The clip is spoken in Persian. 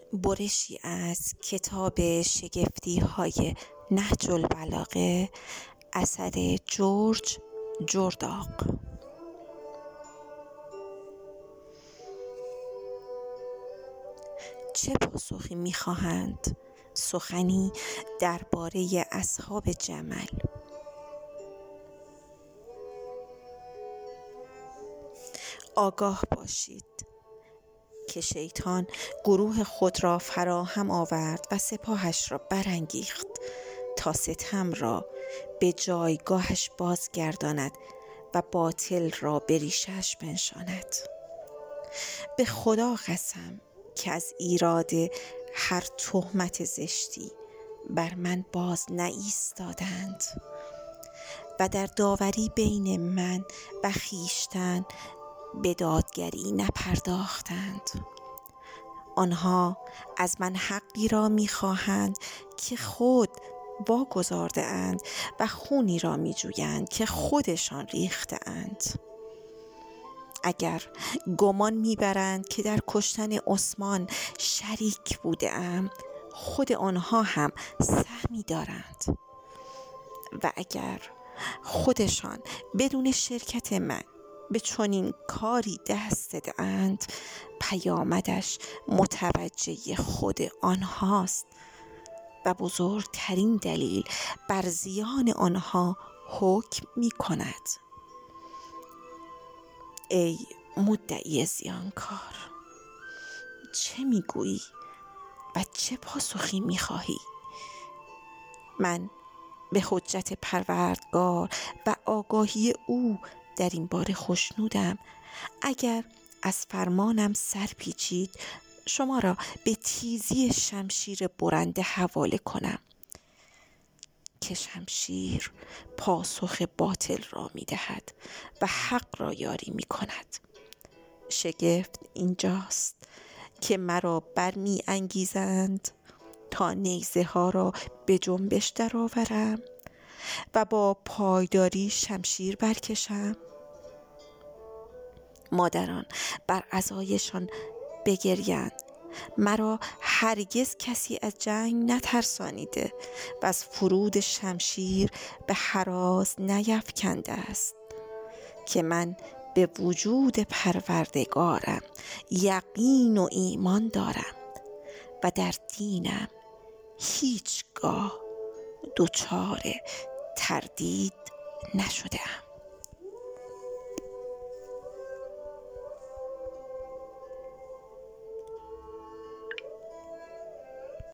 برشی از کتاب شگفتی های نهج البلاغه اثر جورج جرداق. چه پاسخی می‌خواهند؟ سخنی درباره اصحاب جمل. آگاه باشید که شیطان گروه خود را فراهم آورد و سپاهش را برانگیخت تا ستم را به جایگاهش بازگرداند و باطل را به ریشه‌اش بنشاند. به خدا قسم که از ایراد هر تهمت زشتی بر من باز نایستادند و در داوری بین من و خویشتن به دادگری نپرداختند. آنها از من حقی را می‌خواهند که خود واگذارده اند و خونی را می‌جویند که خودشان ریخته اند. اگر گمان می‌برند که در کشتن عثمان شریک بوده‌ام، خود آنها هم سهمی دارند و اگر خودشان بدون شرکت من به چنین کاری دست دادند، پیامدش متوجه خود آنهاست و بزرگترین دلیل بر زیان آنها حکم می کند. ای مدعی زیانکار، چه می گویی و چه پاسخی می خواهی؟ من به حجت پروردگار و آگاهی او در این باره خوشنودم. اگر از فرمانم سر پیچید، شما را به تیزی شمشیر برنده حواله کنم که شمشیر پاسخ باطل را می دهد و حق را یاری می کند. شگفت اینجاست که مرا برمی انگیزند تا نیزه ها را به جنبش درآورم و با پایداری شمشیر برکشم. مادران بر عزایشان بگریند. مرا هرگز کسی از جنگ نترسانیده و از فرود شمشیر به هراز نیفکنده است که من به وجود پروردگارم یقین و ایمان دارم و در دینم هیچگاه دچار تردید نشده‌ام.